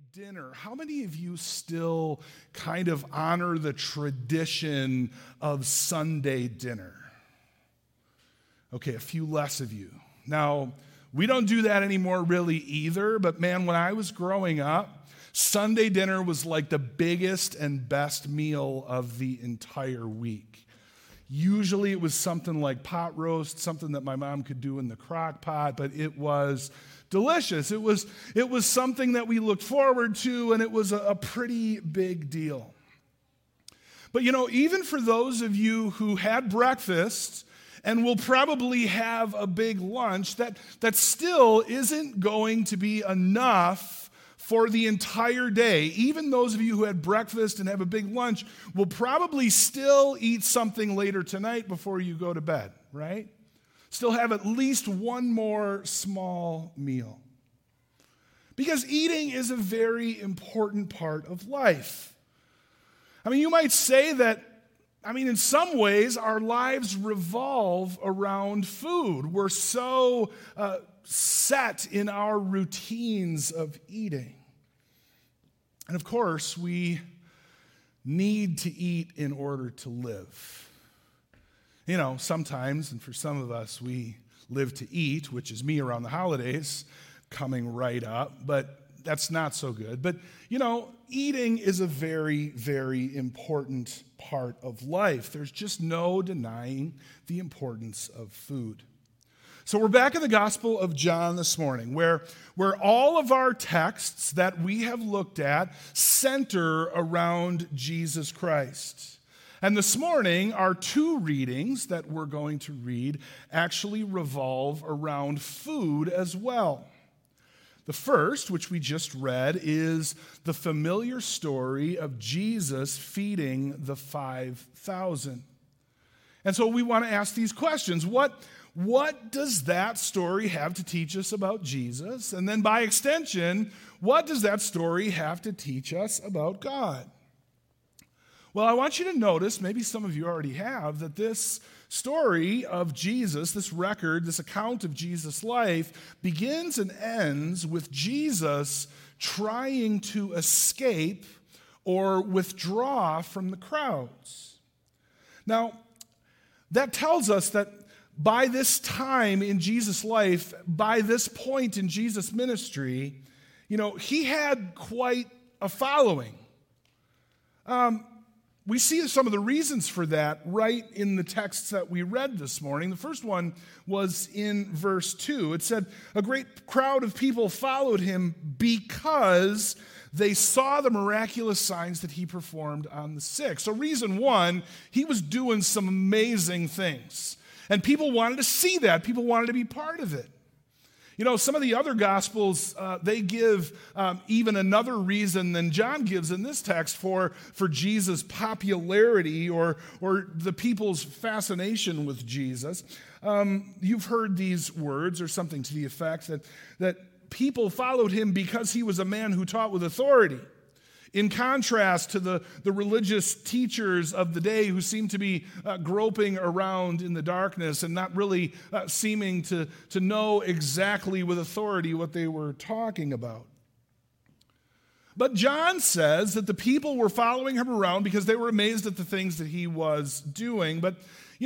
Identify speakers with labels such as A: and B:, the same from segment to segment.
A: dinner. How many of you still kind of honor the tradition of Sunday dinner? Okay, a few less of you. Now, we don't do that anymore really either, but man, when I was growing up, Sunday dinner was like the biggest and best meal of the entire week. Usually it was something like pot roast, something that my mom could do in the crock pot, but it was delicious. It was something that we looked forward to, and it was a pretty big deal. But even for those of you who had breakfast and will probably have a big lunch, that still isn't going to be enough for the entire day. Even those of you who had breakfast and have a big lunch will probably still eat something later tonight before you go to bed, right? Still have at least one more small meal. Because eating is a very important part of life. I mean, you might say that, in some ways, our lives revolve around food. We're so set in our routines of eating. And of course, we need to eat in order to live. Sometimes, and for some of us, we live to eat, which is me around the holidays, coming right up, but that's not so good. But, eating is a very, very important part of life. There's just no denying the importance of food. So we're back in the Gospel of John this morning, where all of our texts that we have looked at center around Jesus Christ. And this morning, our two readings that we're going to read actually revolve around food as well. The first, which we just read, is the familiar story of Jesus feeding the 5,000. And so we want to ask these questions. What does that story have to teach us about Jesus? And then by extension, what does that story have to teach us about God? Well, I want you to notice, maybe some of you already have, that this story of Jesus, this record, this account of Jesus' life, begins and ends with Jesus trying to escape or withdraw from the crowds. Now, that tells us that by this time in Jesus' life, by this point in Jesus' ministry, he had quite a following. We see some of the reasons for that right in the texts that we read this morning. The first one was in verse 2. It said, "A great crowd of people followed him because they saw the miraculous signs that he performed on the sick." So reason one, he was doing some amazing things. And people wanted to see that. People wanted to be part of it. Some of the other Gospels, they give even another reason than John gives in this text for Jesus' popularity or the people's fascination with Jesus. You've heard these words or something to the effect that people followed him because he was a man who taught with authority. In contrast to the religious teachers of the day who seemed to be groping around in the darkness and not really seeming to know exactly with authority what they were talking about. But John says that the people were following him around because they were amazed at the things that he was doing. But,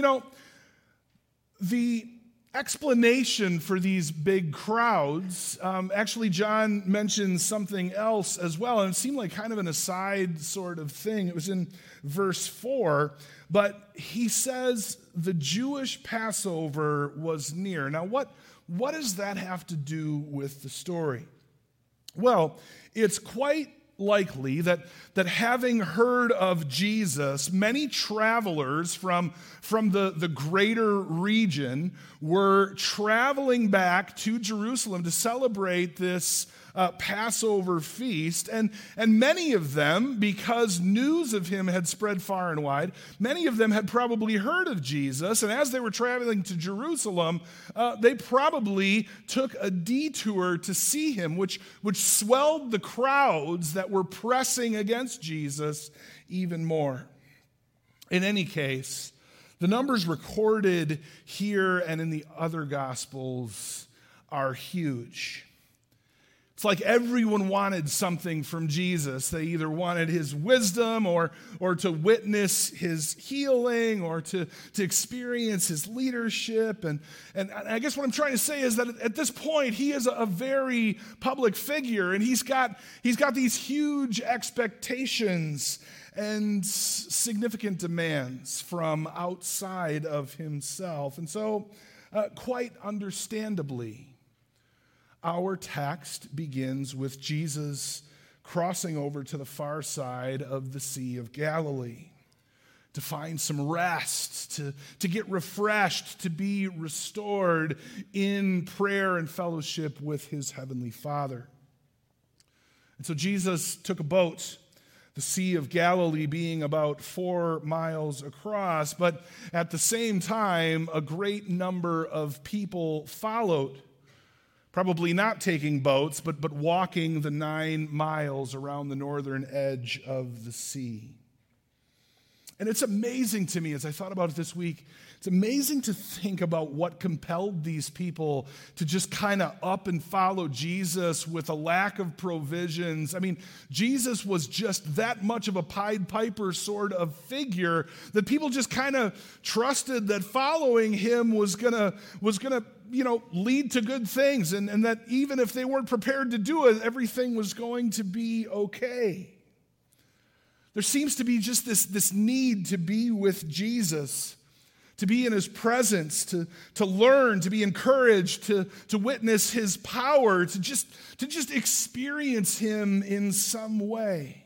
A: the explanation for these big crowds, actually John mentions something else as well, and it seemed like kind of an aside sort of thing. It was in verse 4, but he says the Jewish Passover was near. Now what does that have to do with the story? Well, it's quite likely that having heard of Jesus, many travelers from the greater region were traveling back to Jerusalem to celebrate this Passover feast. And many of them, because news of him had spread far and wide, many of them had probably heard of Jesus. And as they were traveling to Jerusalem, they probably took a detour to see him, which swelled the crowds that were pressing against Jesus even more. In any case, the numbers recorded here and in the other Gospels are huge. It's like everyone wanted something from Jesus. They either wanted his wisdom or to witness his healing or to experience his leadership. And I guess what I'm trying to say is that at this point, he is a very public figure, and he's got these huge expectations and significant demands from outside of himself. And so, quite understandably, our text begins with Jesus crossing over to the far side of the Sea of Galilee to find some rest, to get refreshed, to be restored in prayer and fellowship with his heavenly Father. And so Jesus took a boat, the Sea of Galilee being about 4 miles across, but at the same time, a great number of people followed. Probably not taking boats, but walking the 9 miles around the northern edge of the sea. And it's amazing to me, as I thought about it this week, it's amazing to think about what compelled these people to just kind of up and follow Jesus with a lack of provisions. I mean, Jesus was just that much of a Pied Piper sort of figure that people just kind of trusted that following him was gonna lead to good things, and that even if they weren't prepared to do it, everything was going to be okay. There seems to be just this need to be with Jesus, to be in his presence, to learn, to be encouraged, to witness his power, to just experience him in some way.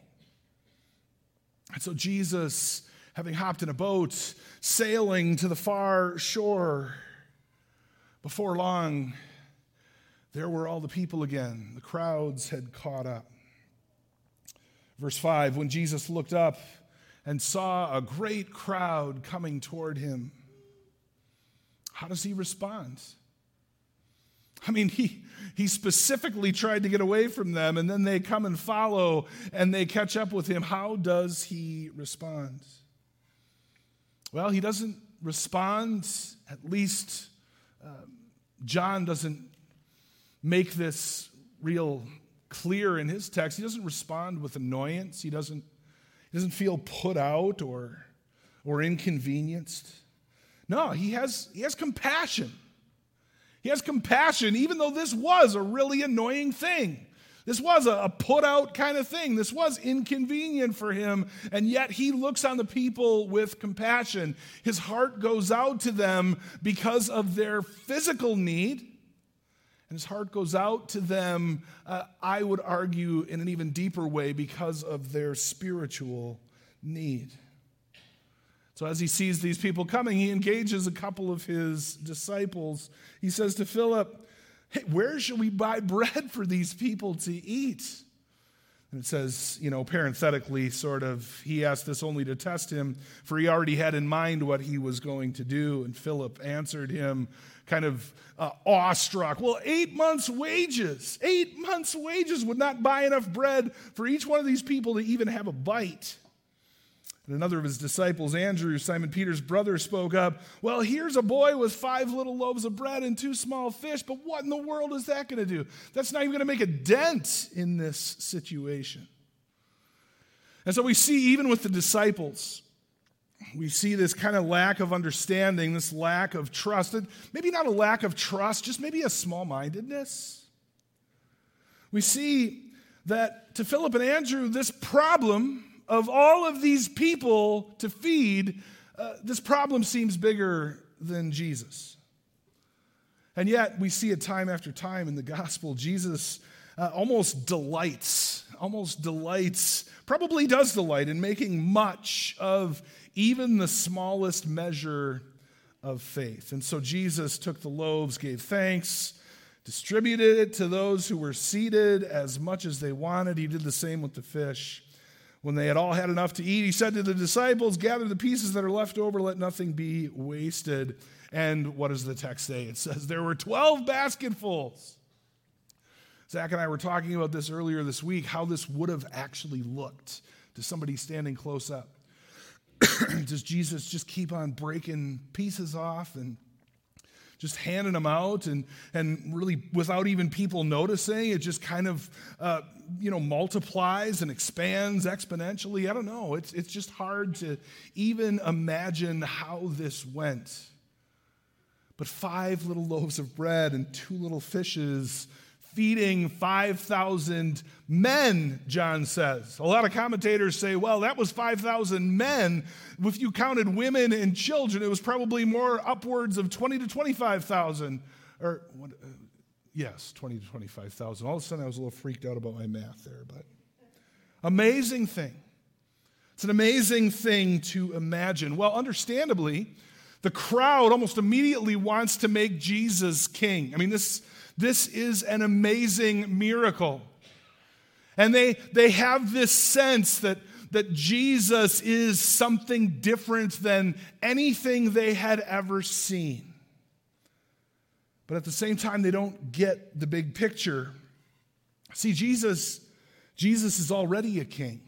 A: And so Jesus, having hopped in a boat, sailing to the far shore, before long, there were all the people again. The crowds had caught up. Verse 5, when Jesus looked up and saw a great crowd coming toward him, how does he respond? I mean, he specifically tried to get away from them, and then they come and follow, and they catch up with him. How does he respond? Well, he doesn't respond, at least John doesn't make this real clear in his text. He doesn't respond with annoyance. He doesn't feel put out or inconvenienced. No, he has compassion. He has compassion, even though this was a really annoying thing. This was a put out kind of thing. This was inconvenient for him, and yet he looks on the people with compassion. His heart goes out to them because of their physical need, and his heart goes out to them, I would argue, in an even deeper way because of their spiritual need. So as he sees these people coming, he engages a couple of his disciples. He says to Philip, hey, where should we buy bread for these people to eat? And it says, parenthetically, sort of, he asked this only to test him, for he already had in mind what he was going to do. And Philip answered him, kind of awestruck, well, 8 months' wages. 8 months' wages would not buy enough bread for each one of these people to even have a bite. And another of his disciples, Andrew, Simon Peter's brother, spoke up, well, here's a boy with 5 little loaves of bread and 2 small fish, but what in the world is that going to do? That's not even going to make a dent in this situation. And so we see, even with the disciples, we see this kind of lack of understanding, this lack of trust. Maybe not a lack of trust, just maybe a small-mindedness. We see that to Philip and Andrew, this problem of all of these people to feed, this problem seems bigger than Jesus. And yet, we see it time after time in the gospel. Jesus almost delights, probably does delight in making much of even the smallest measure of faith. And so Jesus took the loaves, gave thanks, distributed it to those who were seated as much as they wanted. He did the same with the fish. When they had all had enough to eat, he said to the disciples, gather the pieces that are left over, let nothing be wasted. And what does the text say? It says there were 12 basketfuls. Zach and I were talking about this earlier this week, how this would have actually looked to somebody standing close up. Does Jesus just keep on breaking pieces off and just handing them out and really without even people noticing. It just kind of, multiplies and expands exponentially. I don't know. It's just hard to even imagine how this went. But 5 little loaves of bread and 2 little fishes feeding 5,000 men, John says. A lot of commentators say, well, that was 5,000 men. If you counted women and children, it was probably more upwards of 20 to 25,000. Or, yes, 20 to 25,000. All of a sudden, I was a little freaked out about my math there. But amazing thing. It's an amazing thing to imagine. Well, understandably, the crowd almost immediately wants to make Jesus king. I mean, this is an amazing miracle. And they have this sense that Jesus is something different than anything they had ever seen. But at the same time, they don't get the big picture. See, Jesus is already a king.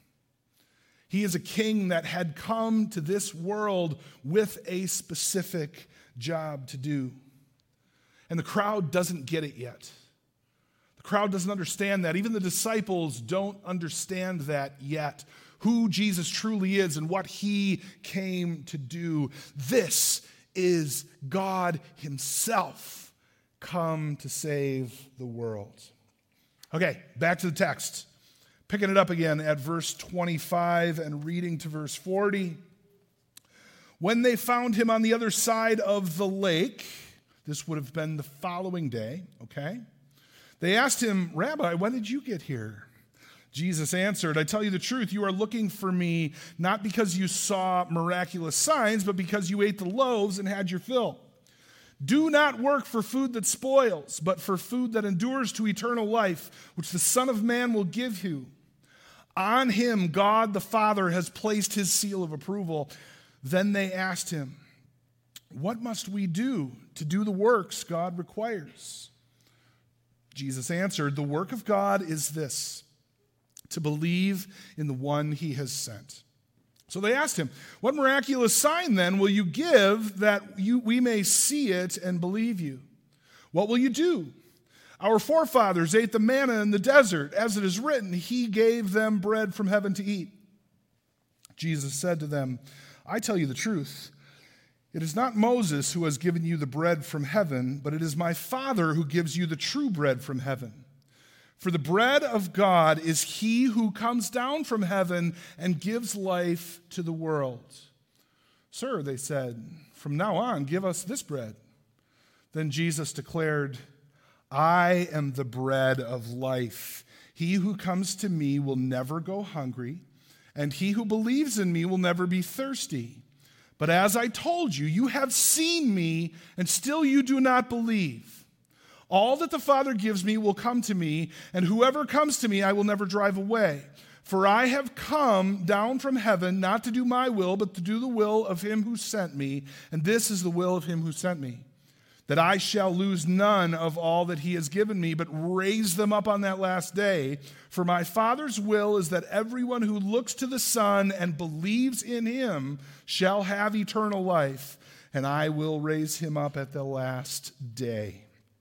A: He is a king that had come to this world with a specific job to do. And the crowd doesn't get it yet. The crowd doesn't understand that. Even the disciples don't understand that yet. Who Jesus truly is and what he came to do. This is God himself come to save the world. Okay, back to the text. Picking it up again at verse 25 and reading to verse 40. When they found him on the other side of the lake, this would have been the following day, okay? They asked him, Rabbi, when did you get here? Jesus answered, I tell you the truth, you are looking for me not because you saw miraculous signs, but because you ate the loaves and had your fill. Do not work for food that spoils, but for food that endures to eternal life, which the Son of Man will give you. On him, God the Father has placed his seal of approval. Then they asked him, what must we do to do the works God requires? Jesus answered, the work of God is this, to believe in the one he has sent. So they asked him, what miraculous sign then will you give that we may see it and believe you? What will you do? Our forefathers ate the manna in the desert. As it is written, he gave them bread from heaven to eat. Jesus said to them, I tell you the truth. It is not Moses who has given you the bread from heaven, but it is my Father who gives you the true bread from heaven. For the bread of God is he who comes down from heaven and gives life to the world. Sir, they said, from now on, give us this bread. Then Jesus declared, I am the bread of life. He who comes to me will never go hungry, and he who believes in me will never be thirsty. But as I told you, you have seen me, and still you do not believe. All that the Father gives me will come to me, and whoever comes to me I will never drive away. For I have come down from heaven not to do my will, but to do the will of him who sent me. And this is the will of him who sent me, that I shall lose none of all that he has given me, but raise them up on that last day. For my Father's will is that everyone who looks to the Son and believes in him shall have eternal life, and I will raise him up at the last day.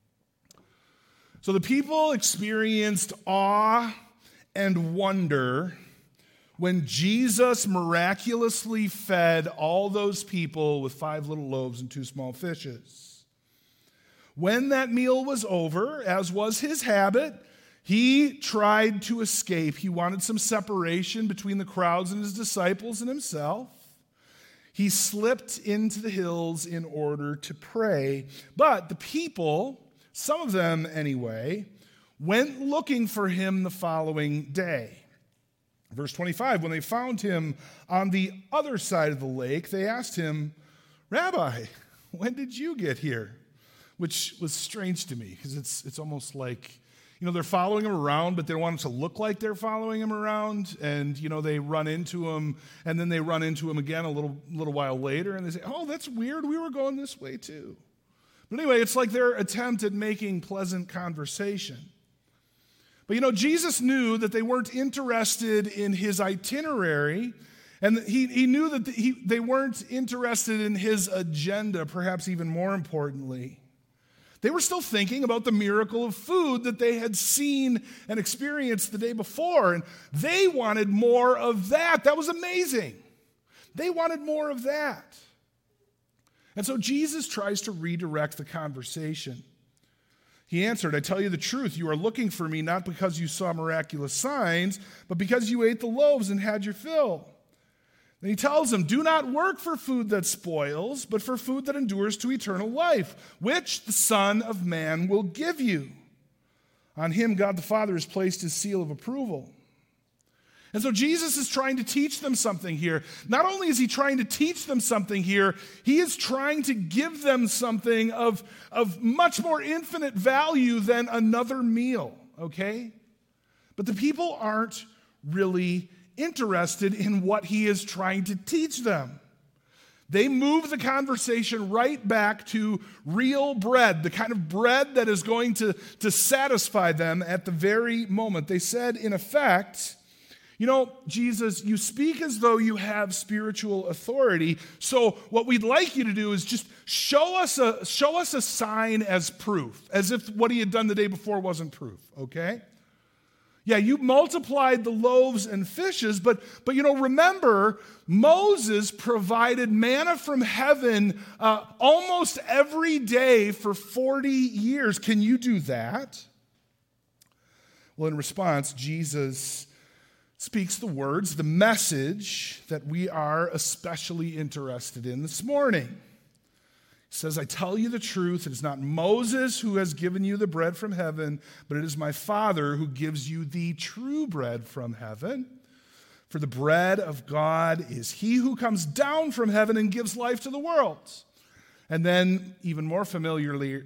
A: So the people experienced awe and wonder when Jesus miraculously fed all those people with 5 little loaves and 2 small fishes. When that meal was over, as was his habit, he tried to escape. He wanted some separation between the crowds and his disciples and himself. He slipped into the hills in order to pray. But the people, some of them anyway, went looking for him the following day. Verse 25, when they found him on the other side of the lake, they asked him, Rabbi, when did you get here? Which was strange to me because it's almost like, they're following him around, but they want him to look like they're following him around. And, they run into him, and then they run into him again a little while later, and they say, oh, that's weird. We were going this way too. But anyway, it's like their attempt at making pleasant conversation. But, Jesus knew that they weren't interested in his itinerary, And he knew that they weren't interested in his agenda, perhaps even more importantly. They were still thinking about the miracle of food that they had seen and experienced the day before, and they wanted more of that. That was amazing. They wanted more of that. And so Jesus tries to redirect the conversation. He answered, I tell you the truth, you are looking for me not because you saw miraculous signs, but because you ate the loaves and had your fill. And he tells them, do not work for food that spoils, but for food that endures to eternal life, which the Son of Man will give you. On him, God the Father has placed his seal of approval. And so Jesus is trying to teach them something here. Not only is he trying to teach them something here, he is trying to give them something of much more infinite value than another meal, okay? But the people aren't really interested in what he is trying to teach them. They move the conversation right back to real bread, the kind of bread that is going to satisfy them at the very moment. They said, in effect, you know, Jesus, you speak as though you have spiritual authority, so what we'd like you to do is just show us a sign as proof, as if what he had done the day before wasn't proof, okay? Yeah, you multiplied the loaves and fishes, but you know, remember, Moses provided manna from heaven almost every day for 40 years. Can you do that? Well, in response, Jesus speaks the words, the message that we are especially interested in this morning. He says, I tell you the truth, it is not Moses who has given you the bread from heaven, but it is my Father who gives you the true bread from heaven. For the bread of God is he who comes down from heaven and gives life to the world. And then, even more familiarly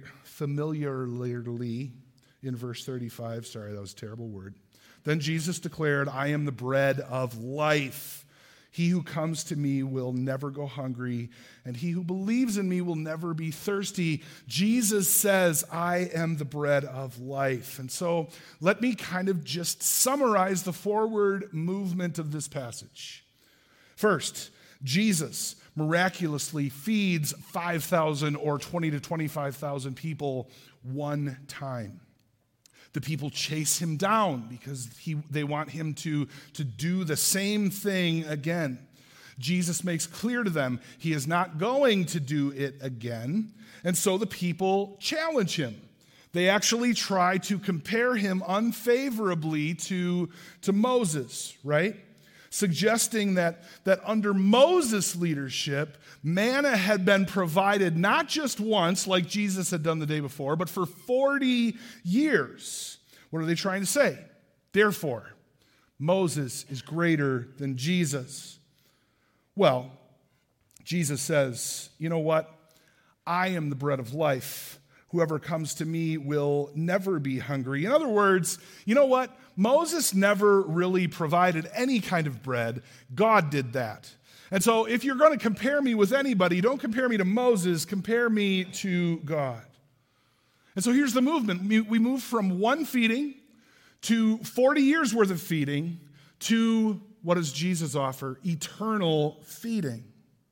A: in verse 35, sorry, that was a terrible word. Then Jesus declared, I am the bread of life. He who comes to me will never go hungry, and he who believes in me will never be thirsty. Jesus says, I am the bread of life. And so let me kind of just summarize the forward movement of this passage. First, Jesus miraculously feeds 5,000 or 20 to 25,000 people one time. The people chase him down because they want him to do the same thing again. Jesus makes clear to them he is not going to do it again, and so the people challenge him. They actually try to compare him unfavorably to Moses, right? Suggesting that under Moses' leadership, manna had been provided not just once, like Jesus had done the day before, but for 40 years. What are they trying to say? Therefore, Moses is greater than Jesus. Well, Jesus says, you know what? I am the bread of life. Whoever comes to me will never be hungry. In other words, you know what? Moses never really provided any kind of bread. God did that. And so if you're going to compare me with anybody, don't compare me to Moses, compare me to God. And so here's the movement. We move from one feeding to 40 years worth of feeding to, what does Jesus offer? Eternal feeding.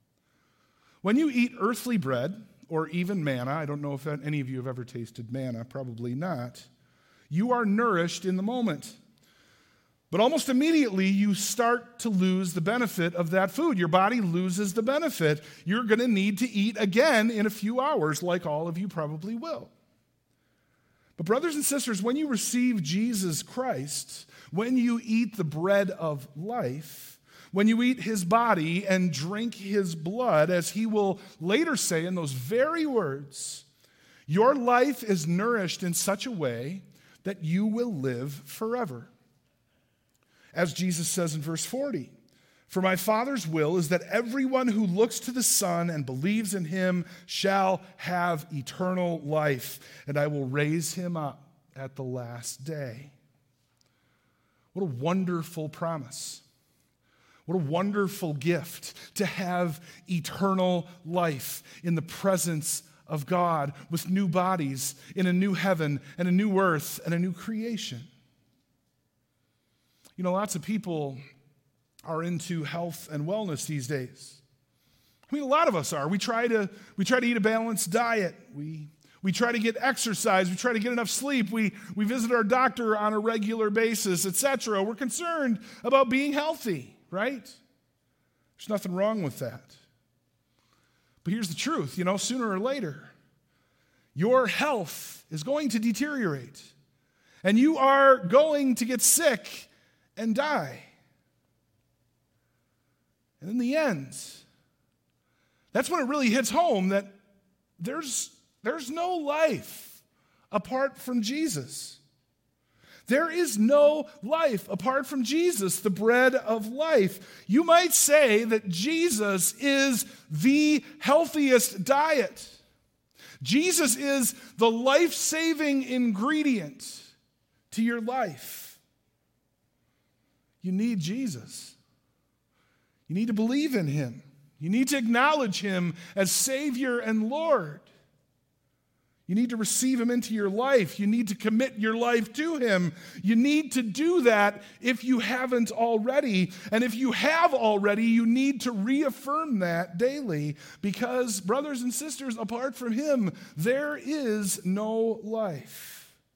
A: When you eat earthly bread, or even manna, I don't know if any of you have ever tasted manna, probably not, you are nourished in the moment. But almost immediately, you start to lose the benefit of that food. Your body loses the benefit. You're going to need to eat again in a few hours, like all of you probably will. But brothers and sisters, when you receive Jesus Christ, when you eat the bread of life, when you eat his body and drink his blood, as he will later say in those very words, your life is nourished in such a way that you will live forever. As Jesus says in verse 40, for my Father's will is that everyone who looks to the Son and believes in him shall have eternal life, and I will raise him up at the last day. What a wonderful promise. What a wonderful gift to have eternal life in the presence of God with new bodies in a new heaven and a new earth and a new creation. You know, lots of people are into health and wellness these days. I mean, a lot of us are. We try to eat a balanced diet. We try to get exercise. We try to get enough sleep. We visit our doctor on a regular basis, etc. We're concerned about being healthy, right? There's nothing wrong with that. But here's the truth, sooner or later, your health is going to deteriorate. And you are going to get sick and die. And in the end, that's when it really hits home that there's no life apart from Jesus. There is no life apart from Jesus, the bread of life. You might say that Jesus is the healthiest diet. Jesus is the life-saving ingredient to your life. You need Jesus. You need to believe in him. You need to acknowledge him as Savior and Lord. You need to receive him into your life. You need to commit your life to him. You need to do that if you haven't already. And if you have already, you need to reaffirm that daily because, brothers and sisters, apart from him, there is no life.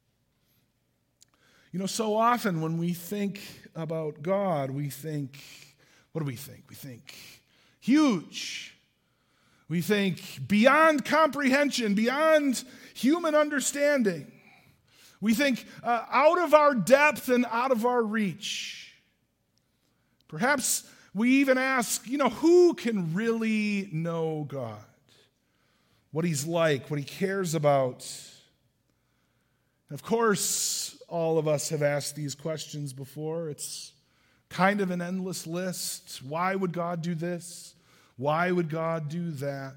A: So often when we think about God, we think, what do we think? We think huge. We think beyond comprehension, beyond human understanding. We think out of our depth and out of our reach. Perhaps we even ask, who can really know God? What he's like, what he cares about. And of course, all of us have asked these questions before. It's kind of an endless list. Why would God do this? Why would God do that?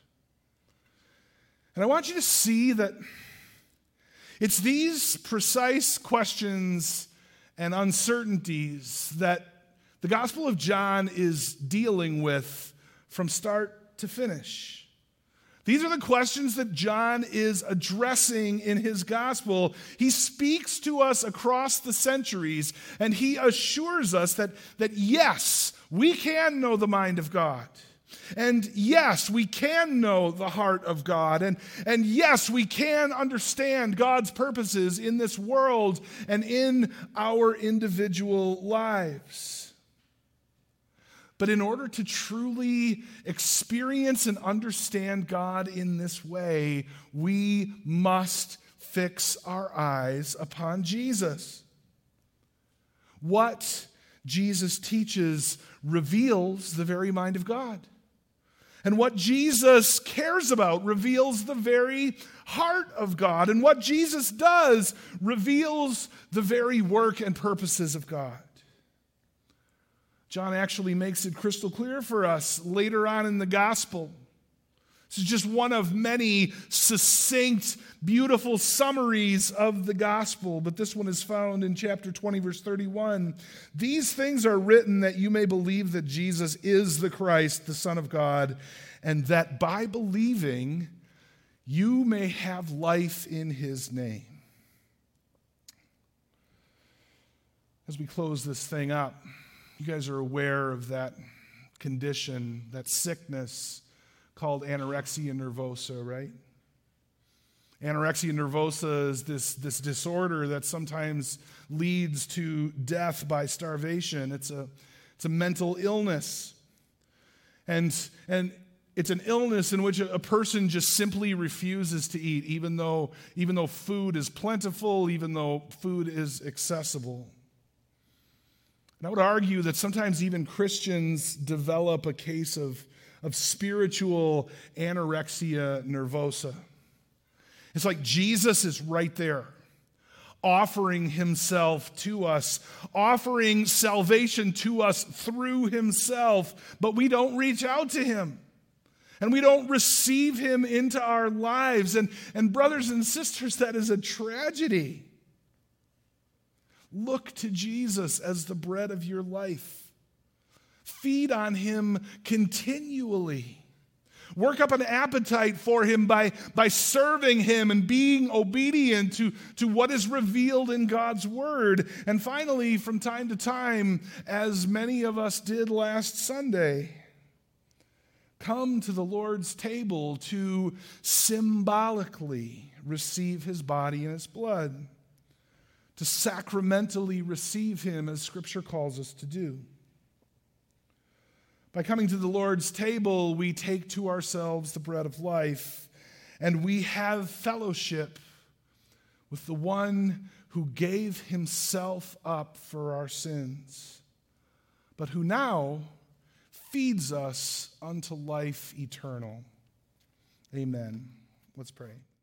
A: And I want you to see that it's these precise questions and uncertainties that the Gospel of John is dealing with from start to finish. These are the questions that John is addressing in his gospel. He speaks to us across the centuries, and he assures us that yes, we can know the mind of God. And yes, we can know the heart of God. And yes, we can understand God's purposes in this world and in our individual lives. But in order to truly experience and understand God in this way, we must fix our eyes upon Jesus. What Jesus teaches reveals the very mind of God. And what Jesus cares about reveals the very heart of God. And what Jesus does reveals the very work and purposes of God. John actually makes it crystal clear for us later on in the gospel. This is just one of many succinct, beautiful summaries of the gospel, but this one is found in chapter 20, verse 31. These things are written that you may believe that Jesus is the Christ, the Son of God, and that by believing you may have life in his name. As we close this thing up, you guys are aware of that condition, that sickness called anorexia nervosa, right? Anorexia nervosa is this disorder that sometimes leads to death by starvation. It's a mental illness. And it's an illness in which a person just simply refuses to eat, even though food is plentiful, even though food is accessible. And I would argue that sometimes even Christians develop a case of spiritual anorexia nervosa. It's like Jesus is right there, offering himself to us, offering salvation to us through himself, but we don't reach out to him. And we don't receive him into our lives. And brothers and sisters, that is a tragedy. Look to Jesus as the bread of your life. Feed on him continually. Work up an appetite for him by serving him and being obedient to what is revealed in God's word. And finally, from time to time, as many of us did last Sunday, come to the Lord's table to symbolically receive his body and his blood, to sacramentally receive him as Scripture calls us to do. By coming to the Lord's table, we take to ourselves the bread of life, and we have fellowship with the one who gave himself up for our sins, but who now feeds us unto life eternal. Amen. Let's pray.